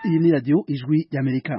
Iyi ni radio Ijwi y'Amerika.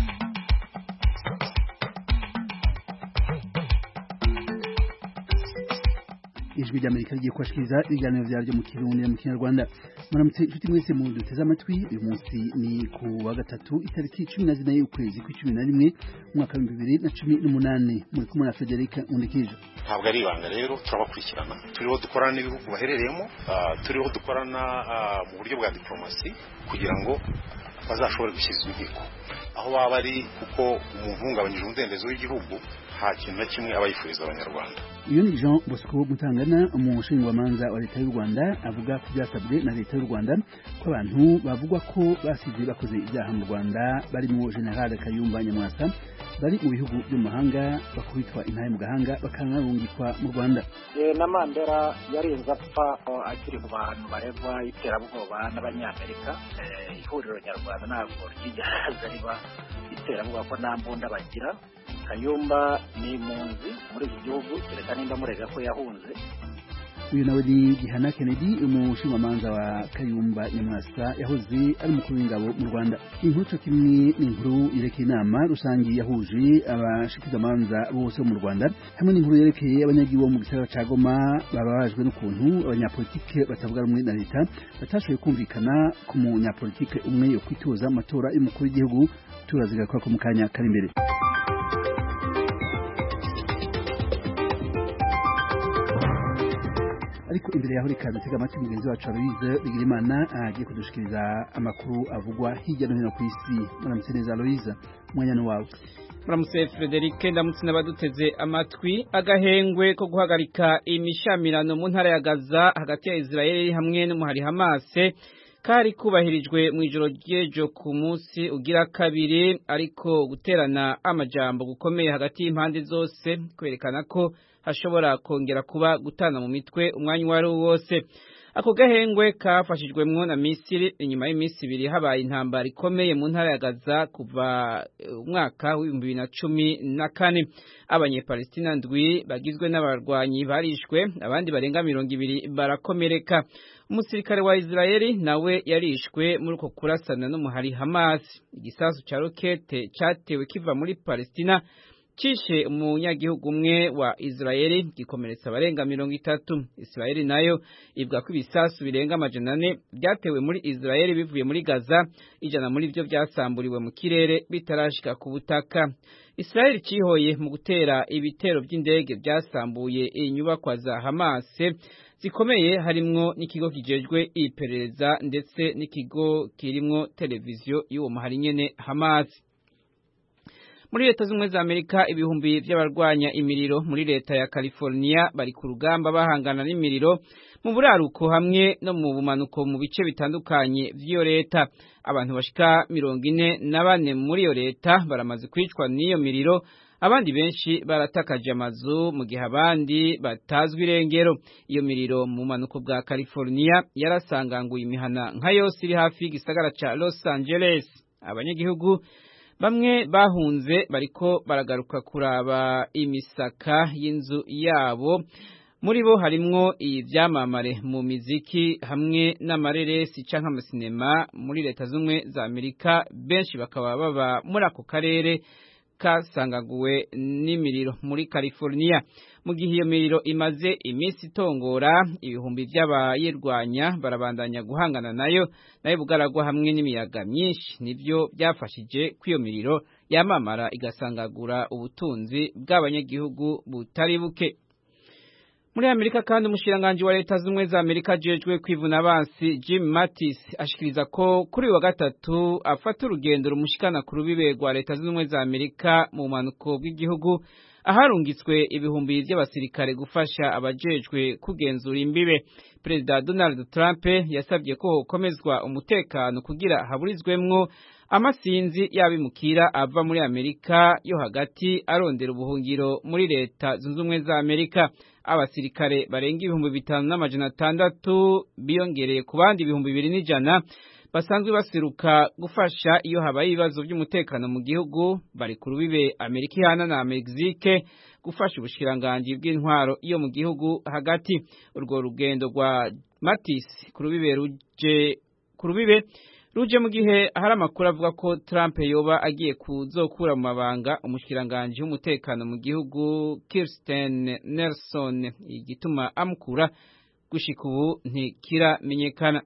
Ijwi ry'Amerika rigiye kubashikiriza ibiganiro vyaryo mu Kirundi no mu Kinyarwanda. Muramutse inshuti mwese mu duteze amatwi, uyu munsi ni ku wa gatatu itariki 14 y'ukwezi kwa 11 umwaka wa 2018. Muri kumwe na Frederic Undikije. Ntabwo ari ibanga rero turabakurikirana, turiho dukorana n'ibihugu baherereyemo, turiho dukorana mu buryo bwa diplomasi kugira ngo bazashobore gushyizwa inkiko aho baba ari, kuko umuntu uhungabanyije umudendezo w'igihugu nta kintu na kimwe aba yifuriza abanyarwanda. Uyu ni Jean Bosco Mutangana, umushingamanza wa leta y'u Rwanda, avuga ko byasabwe na leta y'u Rwanda ko abantu bavugwa ko basize bakoze ibyaha mu Rwanda barimo General Kayumba Nyamwasa bari mu bihugu byo mu mahanga bakubitwa intahe mu gahanga bakanarungikwa mu Rwanda. Na Mandela yarinze apfa akiri mu bantu baregwa iterabwoba n'abanyamerika. Ihuriro nyarwanda ntabwo ryigeze riba iterabwoba ko nta mbunda bagira. Kayumba ni impunzi muri iki gihugu, kereka nimba murega ko yahunze. Uyu nawe ni Gihana Kennedy, umushingamanza wa Kayumba Nyamwasa yahoze ari umukuru w'ingabo mu Rwanda. Inkuru kimwe n'inkuru yerekeye inama rusange yahuje abashikizamanza bose mu Rwanda, hamwe n'inkuru yerekeye abanyagihugu mu gisagara ca Goma bababajwe n'ukuntu abanyapolitike batavuga rumwe na leta batashoboye kumvikana ku munyapolitike umwe yo kwitoza amatora y'umukuru w'igihugu. Turazigakora ko mu kanya kari imbere. Ariko imbere yaho reka dutega amatwi mugenzi wacu Aloise Bigirimana agiye kudushikiriza amakuru avugwa hirya no hino ku isi. Muramutse neza Aloise, umwanya ni wawe. Muramutse Frederic, ndamutse n'abaduteze amatwi. Agahengwe ko guhagarika imishamirano mu ntara ya Gaza hagati ya Israeli hamwe n'umuhari Hamas kari kubahirijwe mu ijoro ry'ejo ku munsi ugira kabiri, ariko guterana amajambo gukomeye hagati y'impande zose kwerekana ko hashobora kongera kuba gutana mu mitwe umwanya wari wose. Ako gahengwe kafashijwemwo na Misiri inyuma y'iminsi ibiri habaye intambara ikomeye mu ntara ya Gaza kuva umwaka wa 2014. Abanyepalestina ndwi bagizwe n'abarwanyi barishwe, abandi barenga 200 barakomereka. Umusirikare wa Israeli nawe yarishwe muri uko kurasana n'umuhari Hamas. Igisasu ca rokete cyatewe kiva muri Palestina cishe umunyagihugu umwe wa Israeli gikomeretsa abarenga 30. Israeli nayo ivuga ko ibisasu birenga 400 byatewe muri Israeli bivuye muri Gaza, ijana muri byo byasamburiwe mu kirere bitarashika ku butaka. Israeli cihoye mu gutera ibitero by'indege byasambuye inyubakwa za Hamas zikomeye, harimwo n'ikigo kijejwe iperereza ndetse n'ikigo kirimwo televiziyo y'uwo muhari nyene Hamas. Muri leta z'umwe za Amerika, ibihumbi by'abarwanya imiriro muri leta ya California bari ku rugamba bahangana n'imiriro mu buraruko hamwe no mu bumanuko mu bice bitandukanye vy'iyo leta. Abantu bashika 44 muri iyo leta baramaze kwicwa n'iyo miriro, abandi benshi baratakaje amazu mu gihe abandi batazwi irengero. Iyo miriro mu bumanuko bwa California yarasanganguye imihana nka yose iri hafi y'igisagara ca Los Angeles. Abanyagihugu bamwe bahunze bariko baragaruka kuraba imisaka y'inzu yabo. Muri bo harimwo ivyamamare mu miziki hamwe n'amareresi canke amasinema muri leta z'umwe za Amerika. Benshi bakaba baba muri ako karere kasangaguwe n'imiriro muri California. Mu gihe iyo miriro imaze iminsi itongora, ibihumbi by'abayirwanya barabandanya guhangana nayo bugaragwa hamwe n'imiyaga myinshi nivyo byafashije kwiyo miriro yamamara igasangagura ubutunzi bw'abanyagihugu butari buke. Muri Amerika kandi umushiranganje wa leta z'umwe za Amerika ajejwe kwivuna abansi Jim Mattis ashikiriza ko kuri wa gatatu afata urugendo rumushikana ku rubibe rwa leta z'umwe za Amerika mu manuko bw'igihugu, aharungitswe ibihumbi by'abasirikare gufasha abajejwe kugenzura imbibe. Perezida Donald Trump yasabye ko hokomezwa umutekano kugira haburizwemwo amasinzi y'abimukira ava muri Amerika yo hagati arondera ubuhungiro muri leta zunze ubumwe za Amerika. Abasirikare barenga 5,600 biyongereye ku bandi 2,100 basanzwe basiruka gufasha iyo habaye ibibazo by'umutekano mu gihugu. Bari ku rubibe Amerika ihana na Mexique gufasha ubushikiranganje bw'intwaro iyo mu gihugu hagati. Urwo rugendo rwa Mattis ku rubibe ruje mu gihe hari amakuru avuga ko Trump yoba agiye kuzokura mu mabanga umushikiranganje w'umutekano mu gihugu Kirsten Nelson. Igituma amukura gushika ubu ntikiramenyekana.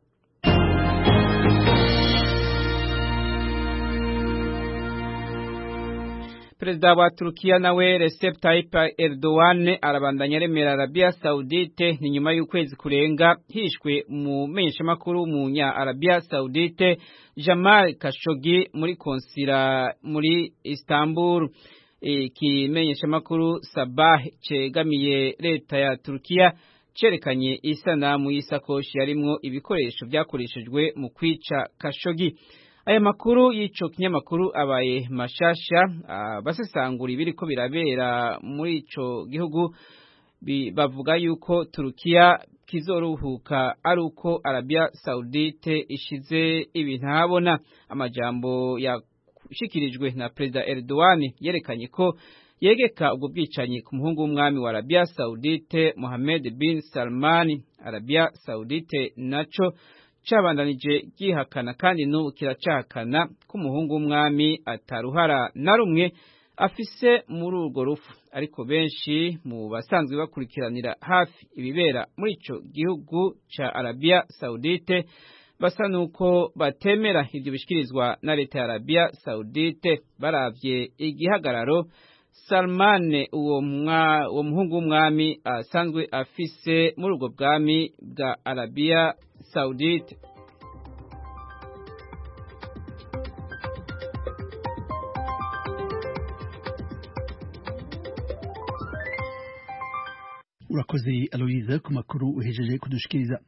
Perezida wa Turukiya nawe Recep Tayyip Erdogan arabandanya aremera Arabia Saudite ni nyuma y'ukwezi kurenga hishwe mu menyeshamakuru munya Arabia Saudite Jamal Khashoggi muri konsila muri Istanbul. Ikimenyeshamakuru Sabah cegamiye leta ya Turukiya cerekanye isanamu y'isakoshi yarimwo ibikoresho byakoreshejwe mu kwica Khashoggi. Aya makuru y'ico kinyamakuru abaye mashasha basesangura ibiriko birabera muri ico gihugu bavuga yuko Turukiya kizoruhuka ari uko Arabia Saudite ishize ibintu habona. Amajambo yashikirijwe na Perezida Erdogan yerekanye ko yegeka ubwo bwicanyi ku muhungu w'umwami wa Arabia Saudite Mohammed bin Salman. Arabia Saudite naco cabandanije gihakana kandi n'ubu kiracakana ko umuhungu w'umwami ataruhara na rumwe afise muri urwo rufu, ariko benshi mu basanzwe bakurikiranira hafi ibibera muri ico gihugu ca Arabia Saudite basa nuko batemera ivyo bishikirizwa na leta ya Arabia Saudite. Baravye igihagararo Salman uwo muhungu w'umwami asanzwe afise muri ubwo bwami bwa Arabia Saudite. Urakoze Aloise ku makuru uhejeje kudushikiriza.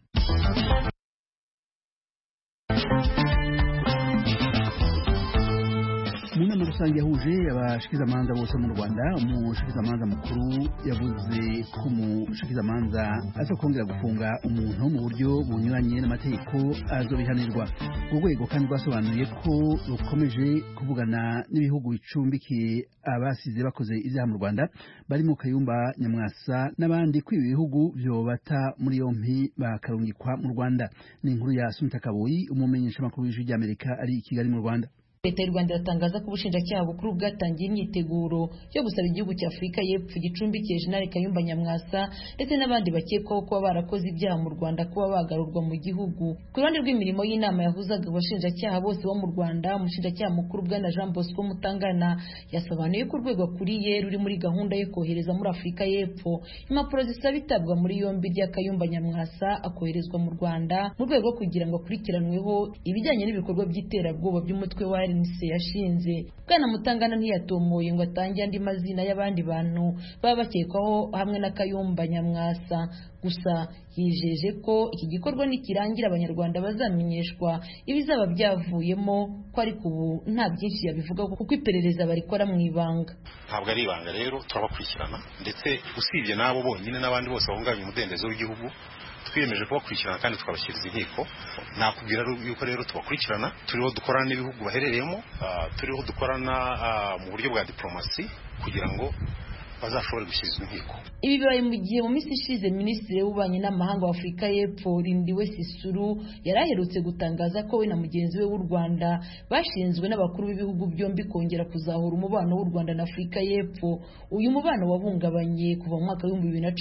Munama rusange yahuje abashikizamanza bose mu Rwanda, umushikizamanza mukuru yavuze ko umushikizamanza azokongera gufunga umuntu mu buryo bunyuranye n'amategeko azobihanirwa. Urwego kandi rwasobanuye ko rukomeje kuvugana n'ibihugu bicumbikiye abasize bakoze ivyaha mu Rwanda barimo Kayumba Nyamwasa n'abandi ko ibi bihugu vyobata muri yompi bakarungikwa mu Rwanda. Ni inkuru ya Sunita Kaboyi, umumenyesha makuru w'ijwi ry'Amerika ari i Kigali mu Rwanda. Leta y'u Rwanda iratangaza ko ubushinjacyaha bukuru bwatangiye imyiteguro yo gusaba igihugu cya Afurika y'Epfo gicumbikiye Jenerali Kayumba Nyamwasa ndetse n'abandi bakekwaho kuba barakoze ibyaha mu Rwanda kuba bagarurwa mu gihugu. Ku ruhande rw'imirimo y'inama yahuzaga abashinjacyaha bose bo mu Rwanda, umushinjacyaha mukuru Bwana Jean Bosco Mutangana yasobanuye ko urwego akuriye ruri muri gahunda yo kohereza muri Afurika y'Epfo impapuro zisaba itabwa muri yombi rya Kayumba Nyamwasa akoherezwa mu Rwanda mu rwego kugira ngo akurikiranweho ibijyanye n'ibikorwa by'iterabwoba by'umutwe wa yashinze. Bwana Mutangana ntiyatomoye ngo atange andi mazina y'abandi bantu baba bakekwaho hamwe na Kayumba Nyamwasa, gusa yijeje ko iki gikorwa nikirangira abanyarwanda bazamenyeshwa ibizaba byavuyemo, ko ariko ubu nta byinshi yabivuga kuko iperereza barikora mu ibanga. Ntabwo ari ibanga rero turabakurikirana, ndetse usibye nabo bonyine n'abandi bose bahungabanya umudendezo w'igihugu twiyemeje kubakurikirana kandi tukabashyikiriza inkiko. Nakubwira yuko rero tubakurikirana, turiho dukorana n'ibihugu baherereyemo, turiho dukorana mu buryo bwa diplomasi kugira ngo bazashobora gushyirizwa inkiko. Ibi bibaye mu gihe mu minsi ishize Minisitiri w'Ububanyi n'Amahanga wa Afurika y'Epfo Lindiwe Sisulu yaraherutse gutangaza ko we na mugenzi we w'u Rwanda bashinzwe n'abakuru b'ibihugu byombi kongera kuzahura umubano w'u Rwanda na Afurika y'Epfo. Uyu mubano wahungabanye kuva mu mwaka wa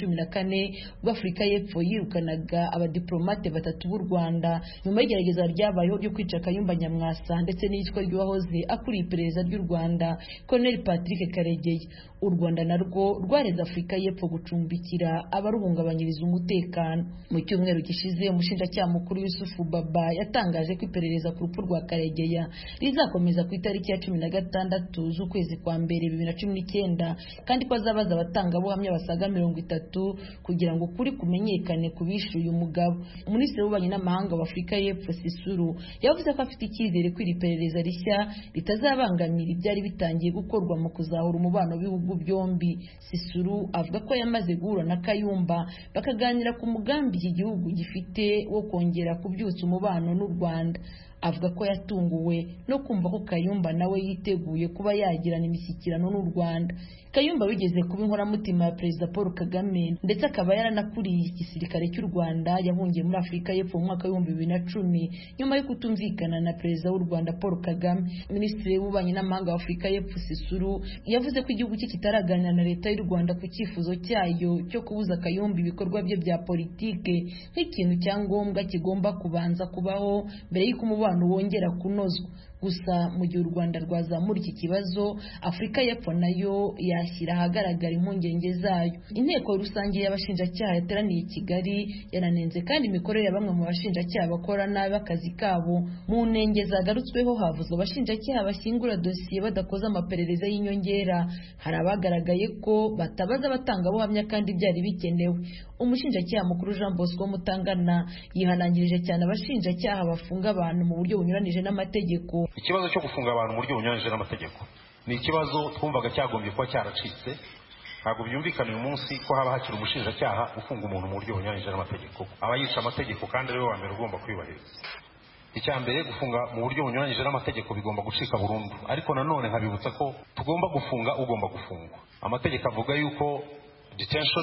2014 ubwo Afurika y'Epfo yirukanaga abadiplomate batatu b'u Rwanda nyuma y'igerageza ryabayeho ryo kwica Kayumba Nyamwasa ndetse n'iyicwa ry'uwahoze akuriye iperereza ry'u Rwanda Colonel Patrick Karegeya. U Rwanda narwo rwareze Afurika y'Epfo gucumbikira abaruhungabanyiriza umutekano. Mu cyumweru gishize umushinjacyaha mukuru Yusufu Baba yatangaje ko iperereza ku rupfu rwa Karegeya rizakomeza ku itariki ya 16 z'ukwezi kwa mbere 2019 kandi ko azabaza abatangabuhamya basaga 30 kugira ngo ukuri kumenyekane ku bishe uyu mugabo. Minisitiri w'Ububanyi n'Amahanga wa Afurika y'Epfo Sisulu yavuze ko afite icyizere ko iri perereza rishya ritazabangamira ibyari bitangiye gukorwa mu kuzahura umubano w'ibihugu byombi. Sisulu avuga ko yamaze guhura na Kayumba bakaganira ku mugambi iki gihugu gifite wo kongera kubyutsa umubano n'u Rwanda. avuga ko yatunguwe no kumva ko Kayumba nawe yiteguye kuba yagirana imishyikirano n'u Rwanda. Kayumba wigeze kuba inkoramutima ya Perezida Paul Kagame ndetse akaba yaranakuriye igisirikare cy'u Rwanda, yahungiye muri Afurika y'Epfo mu mwaka wa 2010 nyuma yo kutumvikana na Perezida w'u Rwanda Paul Kagame. Minisitiri w'Ububanyi n'Amahanga wa Afurika y'Epfo Sisulu yavuze ko igihugu cye kitaraganira na leta y'u Rwanda ku cyifuzo cyayo cyo kubuza Kayumba ibikorwa bye bya politike nk'ikintu cyangombwa kigomba kubanza kubaho mbere y'uko umubano wongera kunozwa. Gusa mu gihe u Rwanda rwazamura iki kibazo, Afurika y'Epfo nayo yashyira ahagaragara impungenge zayo. Inteko rusange y'abashinjacyaha yateraniye i Kigali yananenze kandi imikorere ya bamwe mu bashinjacyaha bakora nabi akazi kabo. Mu ntenge zagarutsweho havuzwe abashinjacyaha bashyingura dosiye badakoze amaperereza y'inyongera. Hari abagaragaye ko batabaza abatangabuhamya kandi byari bikenewe. Umushinjacyaha mukuru Jean Bosco Mutangana yihanangirije cyane abashinjacyaha bafunga abantu mu buryo bunyuranije n'amategeko. Ikibazo cyo gufunga abantu mu buryo bunyuranije n'amategeko ni ikibazo twumvaga cyagombye kuba cyaracitse. Ntabwo byumvikana uyu munsi ko haba hakiri umushinjacyaha ufunga umuntu mu buryo bunyuranije n'amategeko. Aba yica amategeko kandi ariwe wa mbere ugomba kwiyubahiriza. Icya mbere, gufunga mu buryo bunyuranije n'amategeko bigomba gucika burundu, ariko nanone nkabibutsa ko tugomba gufunga ugomba gufungwa. Amategeko avuga yuko detention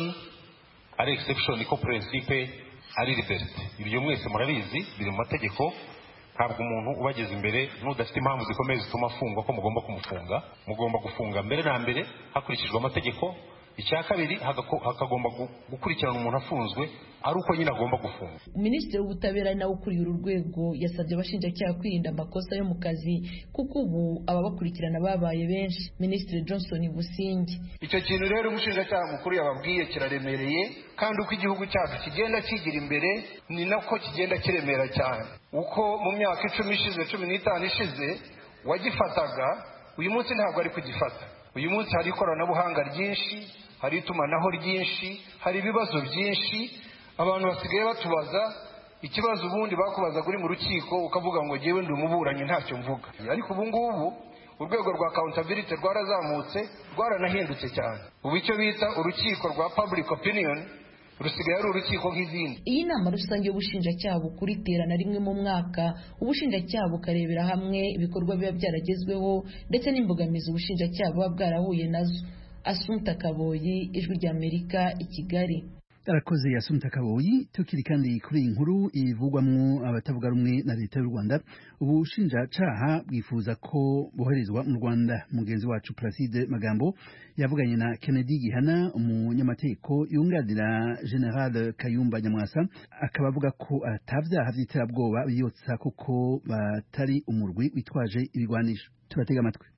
ari exception, ko principe ari liberty. Ibyo mwese murabizi, biri mu mategeko. Ntabwo umuntu ubageze imbere n'udafite impamvu zikomeye zituma afungwa ko mugomba kumufunga. Mugomba gufunga mbere na mbere hakurikijwe amategeko. Icya kabiri, hakagomba gukurikirana umuntu afunzwe ari uko nyine agomba gufunga. Minisitiri w'Ubutabera nawe ukuriye uru rwego yasabye abashinjacyaha kwirinda amakosa yo mu kazi kuko ubu ababakurikirana babaye benshi. Minisitiri Johnson Busingi: icyo kintu rero umushinjacyaha mukuru yababwiye kiraremereye, kandi uko igihugu cyacu kigenda kigira imbere ni nako kigenda kiremera cyane. Uko mu myaka 10 ishize 15 ishize wagifataga, uyu munsi ntabwo ari kugifata. Uyu munsi hari ikoranabuhanga ryinshi, hari itumanaho ryinshi, hari ibibazo byinshi. Abantu basigaye batubaza ikibazo ubundi bakubazaga uri mu rukiko ukavuga ngo jyewe ndi umuburanyi ntacyo mvuga. Ariko ubu ngubu urwego rwa accountability rwarazamutse, rwaranahindutse cyane. Ubu icyo bita urukiko rwa public opinion rusigaye ari urukiko nk'izindi. Iyi nama rusange y'ubushinjacyaha bukuru iterana rimwe mu mwaka. Ubushinjacyaha bukarebera hamwe ibikorwa biba byaragezweho ndetse n'imbogamizi ubushinjacyaha buba bwarahuye nazo. Assumpta Kaboyi, Ijwi ry'Amerika, i Kigali. Arakoze Assumpta Kaboyi. Tukiri kandi kuri inkuru ivugwamwo abatavuga rumwe na leta y'u Rwanda, ubushinjacyaha bwifuza ko boherezwa mu Rwanda. Mugenzi wacu Placide Magambo yavuganye na Kennedy Gihana, umunyamategeko yunganira General Kayumba Nyamwasa, akaba avuga ko atavyaha vy'iterabwoba biyotsa kuko batari umurwi witwaje ibigwanisho. Turatega amatwi.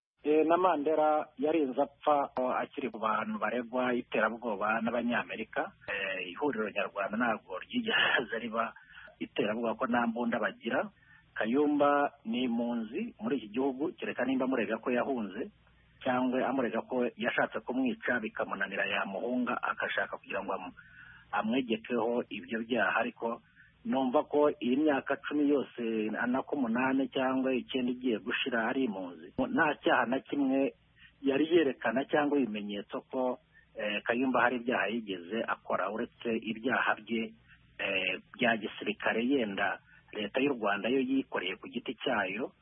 Na Mandela yarinze apfa akiri ku bantu baregwa iterabwoba n'abanyamerika. Ihuriro nyarwanda ntabwo ryigeze riba iterabwoba ko nta mbunda bagira. Kayumba ni impunzi muri iki gihugu, kereka nimba amurega ko yahunze cyangwa amurega ko yashatse kumwica bikamunanira yamuhunga akashaka kugira ngo amwegekeho ibyo byaha. Ariko numva ko iyi myaka 10 yose anako 8 cyangwa 9 igiye gushira ari impunzi, nta cyaha na kimwe yari yerekana cyangwa ibimenyetso ko Kayumba hari ibyaha yigeze akora, uretse ibyaha bye bya gisirikare yenda leta y'u Rwanda yo yikoreye ku giti cyayo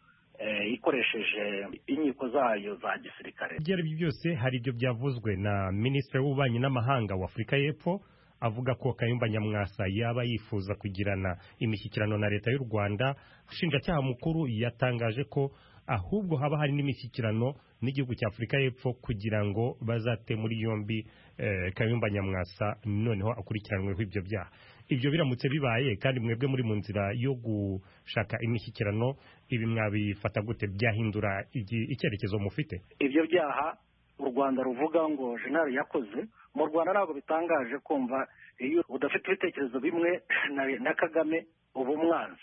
ikoresheje inkiko zayo za gisirikare. Byari byose hari ibyo byavuzwe na Minisitiri w'Ububanyi n'Amahanga wa Afurika y'Epfo avuga ko Kayumba Nyamwasa yaba yifuza kugirana imishyikirano na leta y'u Rwanda. Ushinjacyaha mukuru yatangaje ko ahubwo haba hari n'imishyikirano n'igihugu cya Afurika y'Epfo kugira ngo bazate muri yombi Kayumba Nyamwasa noneho akurikiranweho ibyo byaha. Ibyo biramutse bibaye kandi mwebwe muri mu nzira yo gushaka imishyikirano, ibi mwabifata gute? Byahindura icyerekezo mufite? Ibyo byaha u Rwanda ruvuga ngo General yakoze, mu Rwanda ntabwo bitangaje kumva iyo udafite ibitekerezo bimwe na Kagame ubu mwanzi.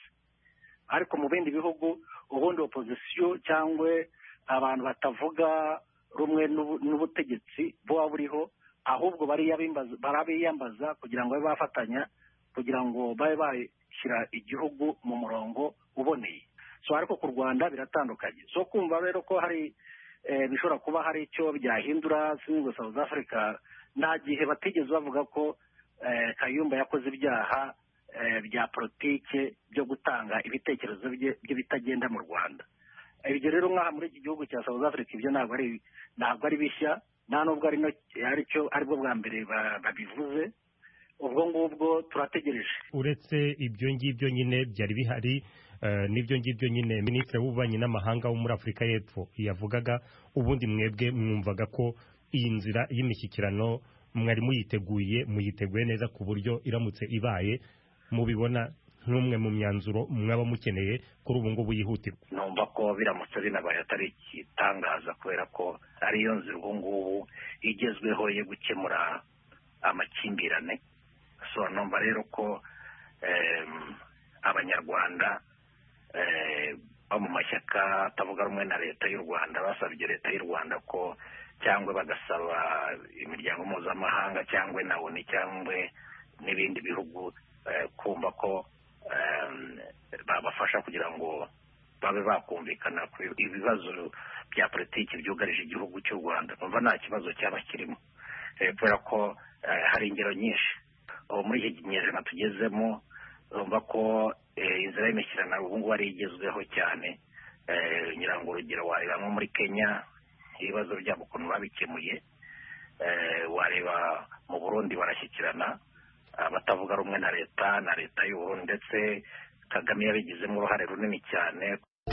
Ariko mu bindi bihugu ubundi opposition cyangwa abantu batavuga rumwe n'ubutegetsi buba buriho, ahubwo barabiyambaza kugira ngo babe bafatanya kugira ngo babe bashyira igihugu mu murongo uboneye. So ariko ku Rwanda biratandukanye. So kumva rero ko hari bishobora kuba hari icyo byahindura singo South Africa, nta gihe batigeze bavuga ko Kayumba yakoze ibyaha bya politike byo gutanga ibitekerezo bye bitagenda mu Rwanda. Ibyo rero nk'aha muri iki gihugu cya South Africa ibyo ntabwo ari bishya, nta nubwo aribwo bwa mbere babivuze. Ubwo ngubwo turategereje. Uretse ibyo ngibyo nyine byari bihari n'ibyo ngibyo nyine Minisitiri w'Ububanyi n'Amahanga wo muri Afurika y'Epfo yavugaga, ubundi mwebwe mwumvaga ko iyi nzira y'imishyikirano mwari muyiteguye neza ku buryo iramutse ibaye mubibona nk'umwe mu myanzuro mwaba mukeneye kuri ubu ngubu yihutirwa? Numva ko biramutse binabaye atari igitangaza, kubera ko ariyo nzira ubu ngubu igezweho yo gukemura amakimbirane. So numva rero ko abanyarwanda bo mu mashyaka atavuga rumwe na leta y'u Rwanda basabye leta y'u Rwanda ko cyangwa bagasaba imiryango mpuzamahanga cyangwa na ONU cyangwa n'ibindi bihugu kumva ko babafasha kugira ngo babe bakumvikana ku ibibazo bya politiki byugarije igihugu cy'u Rwanda. Numva nta kibazo cyaba kirimo, kubera ko hari ingero nyinshi muri iki kinyejana tugezemo. Numva ko inzira y'imishyikirano ubu ngubu ari igezweho cyane. Nyirango urugero wareba nko muri Kenya ibibazo byabo ukuntu babikemuye, wareba mu Burundi barashyikirana abatavuga rumwe na leta y'u Burundi, ndetse Kagame yabigizemo uruhare runini cyane.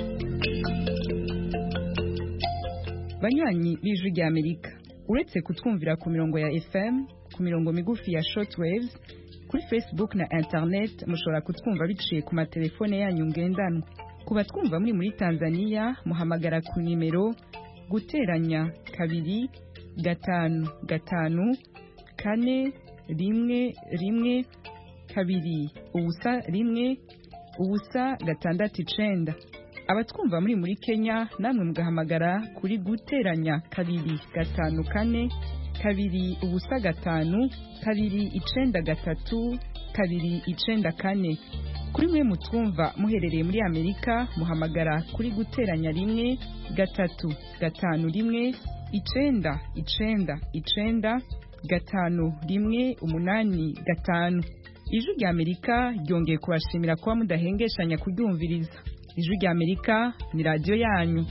Banywanyi b'Ijwi ry'Amerika, uretse kutwumvira ku mirongo ya FM, ku mirongo migufi ya shortwaves, kuri Facebook na internet mushobora kutwumva biciye ku matelefone yanyu ngendanwa. Ku batwumva muri Tanzania muhamagara ku nimero guteranya 2 5 5 4 1 2 ubusa 1 ubusa 6 abatwumva muri Kenya namwe mugahamagara kuri guteranya 2 5 4 2 ubusa 5 2 9 3 2 9 4. Kuri mwe mutwumva muherereye muri Amerika muhamagara kuri guteranya 1 3 5 1 9 9 9 5 1 8 5. Ijwi ry'Amerika ryongeye kubashimira kuba mudahengeshanya kuryumviriza. Ijwi ry'Amerika ni radio yanyu.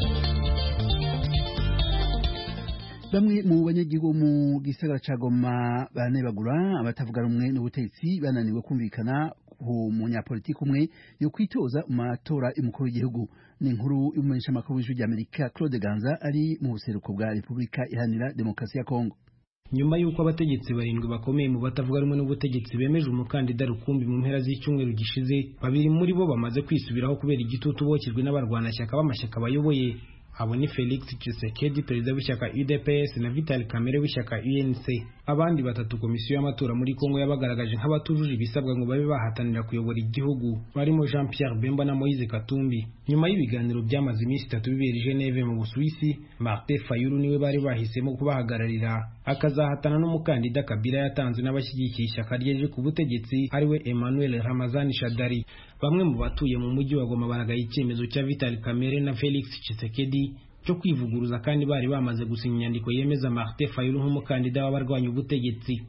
Bamwe mu banyagihugu mu gisagara ca Goma banebagura abatavuga rumwe n'ubutegetsi bananiwe kumvikana ku munyapolitiki umwe yo kwitoza mu matora y'umukuru w'igihugu. Ni inkuru y'umumenyesha makuru w'Ijwi ry'Amerika Claude Ganza ari mu buseruko bwa Repubulika Iharanira Demokarasi ya Kongo. Nyuma y'uko abategetsi barindwi bakomeye mu batavuga rumwe n'ubutegetsi bemeje umukandida rukumbi mu mpera z'icyumweru gishize, babiri muri bo bamaze kwisubiraho kubera igitutu bokejwe n'abarwanashyaka b'amashyaka bayoboye. Abo ni Felix Tshisekedi perezida w'ishyaka UDPS na Vital Kamerhe w'ishyaka UNC. Abandi batatu komisiyo y'amatora muri Kongo yabagaragaje nk'abatujuje ibisabwa ngo babe bahatanira kuyobora igihugu, barimo Jean Pierre Bemba na Moise Katumbi. Nyuma y'ibiganiro byamaze iminsi 3 bibera i Geneve mu Busuwisi, Martin Fayulu niwe bari bahisemo kubahagararira, akazahatana n'umukandida Kabila yatanze n'abashyigikiye ishyaka ryeje ku butegetsi ariwe Emmanuel Ramazani Shadari. Bamwe mu batuye mu mujyi wa Goma baragaye icyemezo cya Vital Kamerhe na Felix Tshisekedi cyo kwivuguruza kandi bari bamaze gusinya inyandiko yemeza Martin Fayulu nk'umukandida w'abarwanya ubutegetsi.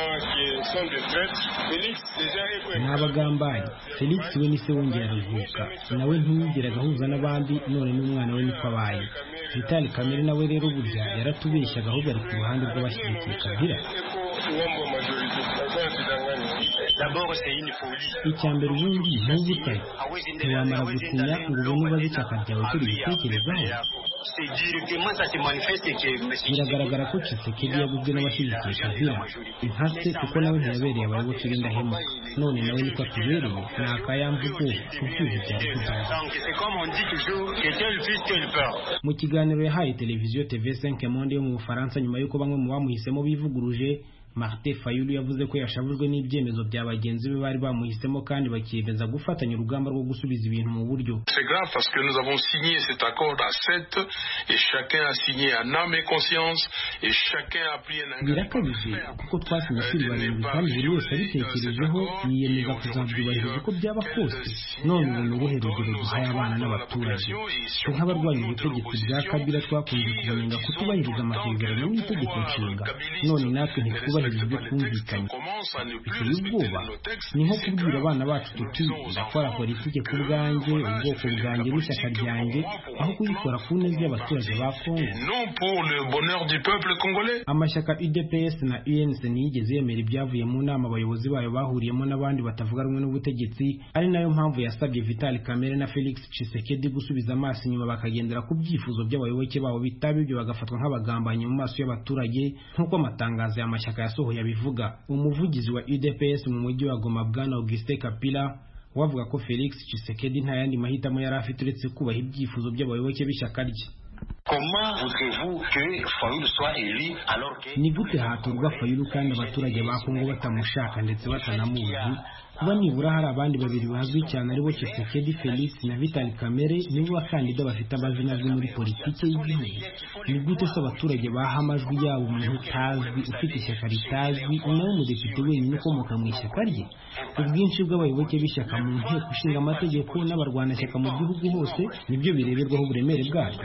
N'abagambanyi. Felix we ni se wongera aruhuka, nawe ntiyigeraga ahuza n'abandi, none n'umwana we niko abaye. Vital Kamerhe nawe rero burya yaratubeshyaga ahubwo ari ku ruhande rw'abashyigikiye Kabila. Icyambere ubundi ntubutare ntiwamara gusinya ngo ubone ubaze ishyaka ryawe turi gutekerezaho. Biragaragara ko Tshisekedi yaguzwe n'abashyigikiye Kabila intase kuko nawe ntiyabereye abayoboke b'indahemuka, none nawe niko atubereye ni akayamvugo ukwivugira kuzaza. Mu kiganiro yahaye televiziyo TV5 Monde yo mu Bufaransa nyuma y'uko bamwe mu bamuhisemo bivuguruje, Martin Fayulu yavuze ko yashavujwe n'ibyemezo bya bagenzi be bari bamuhisemo kandi bakiyemeza gufatanya urugamba rwo gusubiza ibintu mu buryo. C'est grave parce que nous avons signé cet accord à 7 et chacun a signé en âme et conscience et chacun a pris un engagement. Birakabije kuko twasinye kuri barindwi kandi buri wese abitekerejeho yiyemeza kuzabyubahiriza uko byaba kose. None ubu ni uruhe rugero duhaye abana n'abaturage? Nk'abarwanya ubutegetsi bwa Kabila twakunze kubonenga kutubahiriza amasezerano n'itegeko nshinga, none natwe ntitwubaha hubahirijwe twumvikanye biteye ubwoba ni nko kubwira abana bacu tuti ndakora politike ku bwanjye ubwoko bwanjye n'ishyaka ryanjye aho kuyikora ku neza y'abaturage ba Kongo. Amashyaka UDPS na UNC ntiyigeze yemera ibyavuye mu nama abayobozi bayo bahuriyemo n'abandi batavuga rumwe n'ubutegetsi, ari nayo mpamvu yasabye Vital Kamerhe na Felix Tshisekedi gusubiza amaso inyuma bakagendera ku byifuzo by'abayoboke babo, bitaba ibyo bagafatwa nk'abagambanyi mu maso y'abaturage nk'uko amatangazo y'amashyaka yasohoye abivuga. Umuvugizi wa UDPS mu mujyi wa Goma Bwana Augustin Kapila wavuga ko Felix Tshisekedi nta yandi mahitamo yari afite uretse kubaha ibyifuzo by'abayoboke b'ishyaka rye. Ni gute hatorwa Fayulu kandi abaturage ba Kongo batamushaka ndetse batanamuzi? Kuba nibura hari abandi babiri bazwi cyane aribo Tshisekedi Felix na Vital Kamerhe nibo bakandida bafite amazina azwi muri politiki y'igihugu. Ni gute se abaturage baha amajwi yabo umuntu utazwi ufite ishyaka ritazwi nawe umudepite wenyine ukomoka mu ishyaka rye? Ubwinshi bw'abayoboke b'ishyaka mu nteko ishinga amategeko n'abarwanashyaka mu gihugu hose nibyo bireberwaho uburemere bwaryo.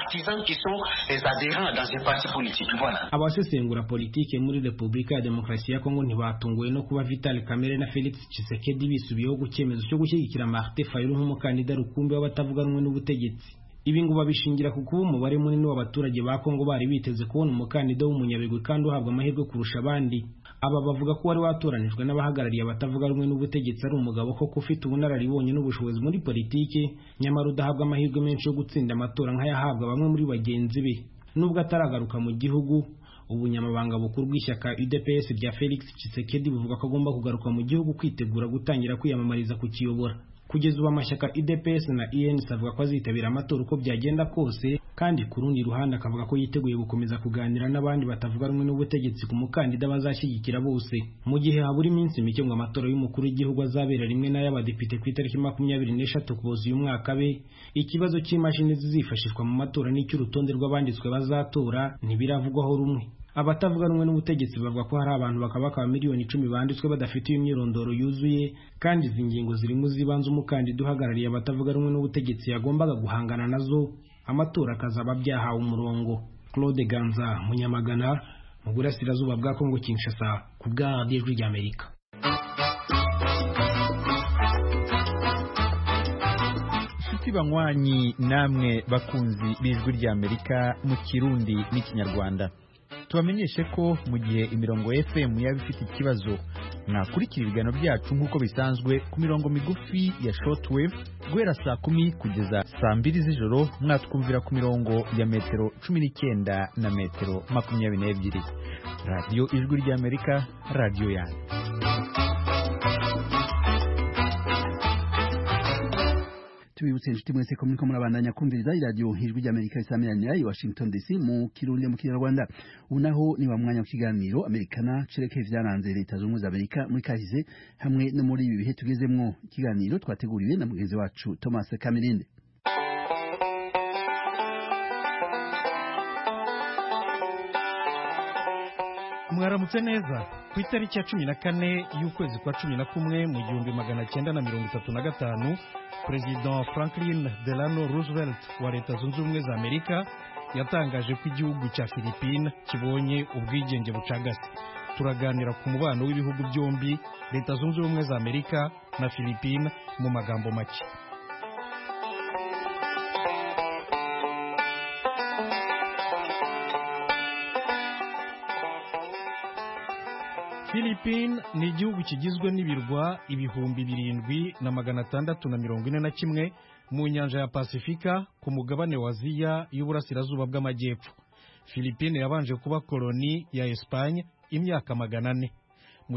Abasesengura politike muri Repubulika ya Demokarasi ya Kongo ntibatunguwe no kuba Vital Kamerhe na Felix Tshisekedi bisubiyeho ku cyemezo cyo gushyigikira Martin Fayulu nk'umukandida rukumbi w'abatavuga rumwe n'ubutegetsi. Ibi ngo babishingira ku kuba umubare munini w'abaturage ba Kongo bari biteze kubona umukandida w'umunyabigwi kandi uhabwa amahirwe kurusha abandi. Aba bavuga ko wari watoranijwe n'abahagarariye abatavuga rumwe n'ubutegetsi ari umugabo koko ufite ubunararibonye n'ubushobozi muri politike, nyamara udahabwa amahirwe menshi yo gutsinda amatora nk'ayahabwa bamwe muri bagenzi be. Nubwo ataragaruka mu gihugu, ubunyamabanga bukuru bw'ishyaka UDPS bya Felix Tshisekedi buvuga ko agomba kugaruka mu gihugu kwitegura gutangira kwiyamamariza kukiyobora. Kugeza ubu amashyaka UDPS na UNC avuga ko azitabira amatora uko byagenda kose, kandi ku rundi ruhande akavuga ko yiteguye gukomeza kuganira n'abandi batavuga rumwe n'ubutegetsi ku mukandida bazashyigikira bose. Mu gihe habura iminsi mike ngo amatora y'umukuru w'igihugu azabera rimwe n'ay'abadepite ku itariki 23 Ukuboza uyu mwaka be, ikibazo cy'imashini zizifashishwa mu matora n'icy'urutonde rw'abanditswe bazatora ntibiravugwaho rumwe. Abatavuga rumwe n'ubutegetsi bavuga ko hari abantu bakaba miliyoni 10 banditswe badafite imyirondoro yuzuye, kandi izi ngingo ziri mu zibanze umukandida uhagarariye abatavuga rumwe n'ubutegetsi yagombaga guhangana nazo, amatora akazaba byahawe umurongo. Claude Ganza, Munyamagana, mu burasirazuba bwa Kongo Kinshasa, ku bwa Radio y'Amerika. Banywanyi namwe bakunzi b'ijwi ry'Amerika mu Kirundi n'Ikinyarwanda, tubamenyeshe ko mu gihe imirongo FM yaba ifite ikibazo, mwakurikira ibiganiro byacu nk'uko bisanzwe ku mirongo migufi ya shortwave guhera saa 10 kugeza saa 2 z'ijoro, mwatwumvira ku mirongo ya metero 19 na metero 22. Radio Ijwi ry'Amerika, radio yanyu. Tubibutse inshuti mwese ko muriko murabandanya kumviriza iradiyo Ijwi ry'Amerika isamiranya i Washington DC mu Kirundi mu Kinyarwanda. Unaho ni wa mwanya w'ikiganiro Amerikana cereke vyaranze leta z'ubumwe za Amerika muri kahise hamwe no muri ibi bihe tugezemwo. Ikiganiro twateguriwe na mugenzi wacu Thomas Kamirinde. Mwaramutse neza. Ku itariki ya 14 y'ukwezi kwa 11 mu 1935, President Franklin Delano Roosevelt wa Leta Zunze Ubumwe za Amerika yatangaje ko igihugu cya Philippines kibonye ubwigenge bucagase. Turaganira ku mubano w'ibihugu byombi, Leta Zunze Ubumwe za Amerika na Philippines, mu magambo make. Philippines ni igihugu kigizwe n'ibirwa 7,641 mu nyanja ya Pasifika ku mugabane wa Aziya y'uburasirazuba bw'amajyepfo. Philippines yabanje kuba koloni ya Espagne imyaka 400. Mu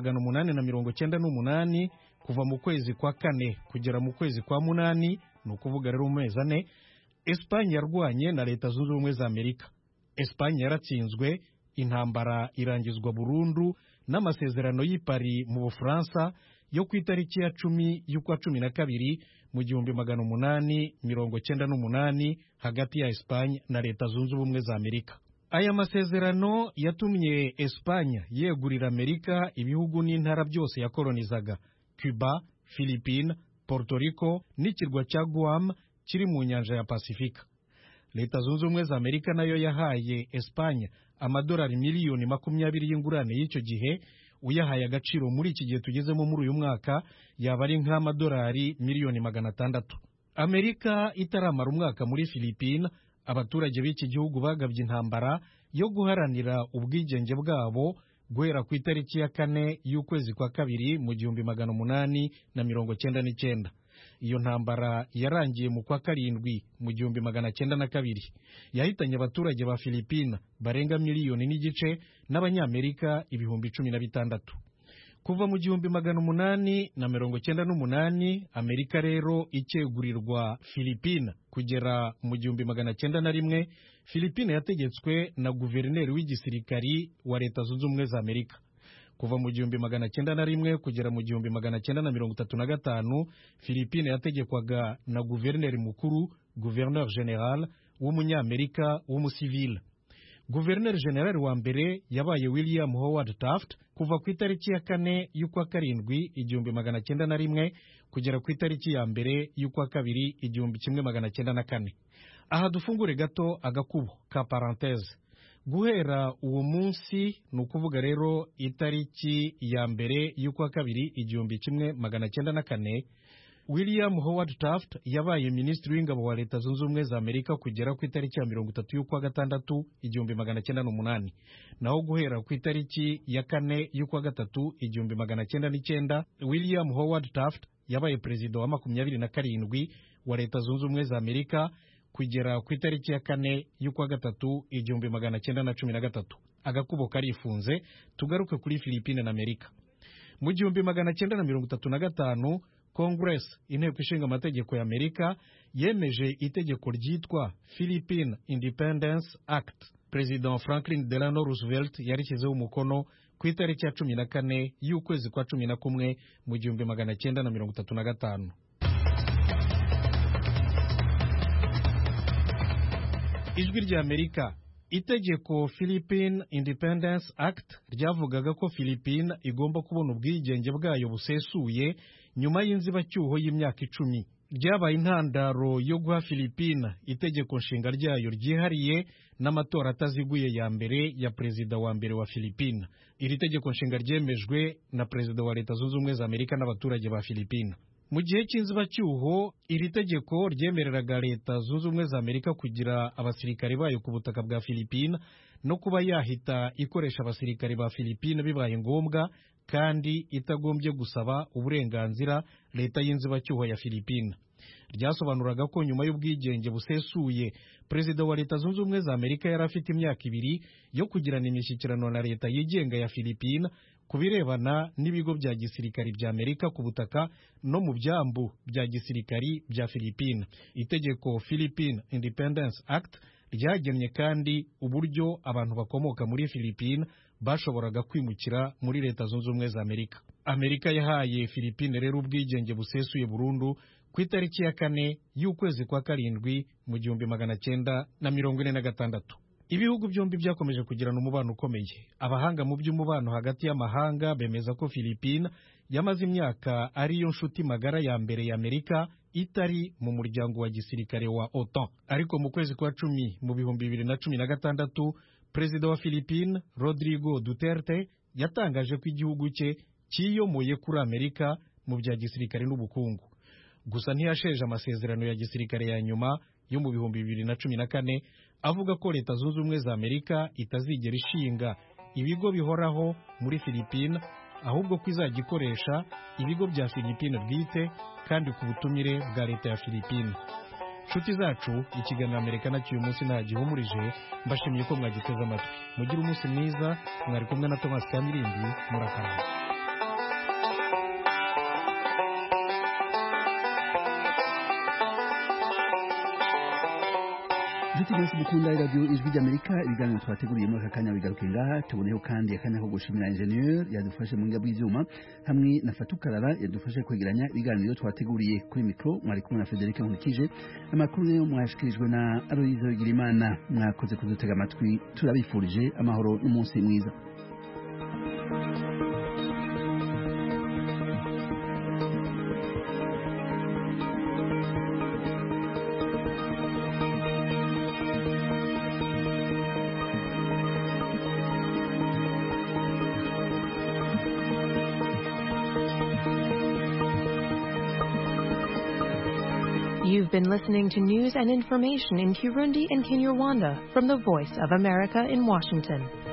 1898 kuva mu kwezi kwa 4 kugera mu kwezi kwa 8, ni ukuvuga rero amezi 4, Espagne yarwanye na Leta Zunze Ubumwe za Amerika. Espagne yaratsinzwe, intambara irangizwa burundu n'amasezerano y'i Paris mu Bufaransa yo ku itariki ya 10 y'ukwa 12 mu 1898 hagati ya Espagne na Leta Zunze Ubumwe za Amerika. Aya masezerano yatumye Espagne yegurira Amerika ibihugu n'intara byose yakolonizaga: Cuba, Philippines, Puerto Rico n'ikirwa cya Guam kiri mu nyanja ya Pasifika. leta zunze ubumwe za amerika nayo yahaye Espagne amadolari miliyoni 20 y'ingurane y'icyo gihe. Uyahaye agaciro muri iki gihe tugezemo muri uyu mwaka yaba ari nk'amadolari miliyoni 600. Amerika itaramara umwaka muri Philippines, abaturage b'iki gihugu bagabye intambara yo guharanira ubwigenge bwabo guhera ku itariki ya 4 y'ukwezi kwa kabiri mu 1899. Iyo ntambara yarangiye mu kwa karindwi mu 1902. Yahitanye abaturage ba Philippines barenga miliyoni n'igice n'abanyamerika 16,000. Kuva mu 1898 Amerika rero icyegurirwa Philippines kugera mu 1901, Philippines yategetswe na guverineri w'igisirikari wa leta zunze ubumwe za Amerika. Kuva mu 1901 kugera mu 1935, Philippines yategekwaga na guverineri mukuru, gouverneur general w'umunyamerika w'umusivile. Guverineri general wa mbere yabaye William Howard Taft kuva ku itariki ya 4 y'ukwa karindwi 1901 kugera ku itariki ya 1 y'ukwa kabiri 1904. Aha dufungure gato agakubo ka parenthèse. Guhera uwo munsi ni ukuvuga rero itariki ya 1 y'ukwa kabiri 1904, William Howard Taft yabaye minisitiri w'ingabo wa leta zunze ubumwe za Amerika kugera ku itariki ya 30 y'ukwa gatandatu 1908. Naho guhera ku itariki ya 4 y'ukwa gatatu 1909, William Howard Taft yabaye perezida wa 27 wa leta zunze ubumwe za Amerika kugera ku itariki ya 4 y'ukwa gatatu 1913. Agakubo karifunze. Tugaruke kuri Philippines na Amerika. Mu 1935 Congress, inteko ishinga amategeko ya Amerika, yemeje itegeko ryitwa Philippine Independence Act. President Franklin Delano Roosevelt yarishyizeho umukono ku itariki ya 14 y'ukwezi kwa 11 mu 1935. Ijwi rya Amerika. Itegeko Philippine Independence Act ryavugaga ko Philippines igomba kubona ubwigenge bwayo busesuye nyuma y'inzibacyuho y'imyaka 10. Ryabaye intandaro yo guha Philippines itegeko nshinga ryayo ryihariye n'amatora ataziguye ya mbere ya perezida wa mbere wa Philippines. Iri tegeko nshinga ryemejwe na perezida wa leta zunze ubumwe za Amerika n'abaturage ba Philippines. Mu gihe cy'inzibacyuho, iri tegeko ryemereraga leta zunze ubumwe za Amerika kugira abasirikare bayo ku butaka bwa Philippines no kuba yahita ikoresha abasirikare ba Philippines bibaye ngombwa, kandi itagombye gusaba uburenganzira leta y'inzibacyuho ya Philippines. Ryasobanuraga ko nyuma y'ubwigenge busesuye, perezida wa leta zunze ubumwe za Amerika yari afite imyaka 2 yo kugirana imishyikirano na leta yigenga ya Philippines ku birebana n'ibigo bya gisirikari bya Amerika ku butaka no mu byambu bya gisirikari bya Philippines. Itegeko Philippine Independence Act ryagennye kandi uburyo abantu bakomoka muri Philippines bashoboraga kwimukira muri leta zunze ubumwe za Amerika. Amerika yahaye Philippines rero ubwigenge busesuye burundu ku itariki ya 4 y'ukwezi kwa karindwi mu 1946. Ibihugu byombi byakomeje kugirana umubano ukomeye. Abahanga mu by'umubano hagati y'amahanga bemeza ko Philippines yamaze imyaka ari yo nshuti magara ya mbere ya Amerika itari mu muryango wa gisirikare wa OTAN. Ariko mu kwezi kwa 10 mu 2016, perezida wa Philippines Rodrigo Duterte yatangaje ko igihugu cye kiyomoye kuri Amerika mu bya gisirikare n'ubukungu. Gusa ntiyasheje amasezerano ya gisirikare ya nyuma yo mu 2014 avuga ko leta zunze ubumwe za Amerika itazigera ishinga ibigo bihoraho muri Philippines, ahubwo ko izajya ikoresha ibigo bya Philippines bwite kandi ku butumire bwa leta ya Philippines. Nshuti zacu, ikiganiro Amerika nacyo uyu munsi ntagihumurije. Mbashimiye ko mwagiteze amatwi. Mugire umunsi mwiza. Mwari kumwe na Thomas Kamirindi. Murakarama. Inshuti mwese mukunda radio Ijwi ry'Amerika, ibiganiro twateguriye muri aka kanya bigaruke ngaha. Tuboneyeho kandi akanya ko gushimira ingenieur yadufashe mu ngabo y'ivyuma, hamwe na Fatukarara yadufashe kwegeranya ibiganiro twateguriye. Kuri mikro mwari kumwe na Frederic Nkurikije. Amakuru nayo mwashikirijwe na Aloyize Bigirimana. Mwakoze kudutega amatwi. Turabifurije amahoro n'umunsi mwiza. You've been listening to news and information in Kirundi and Kinyarwanda from the Voice of America in Washington.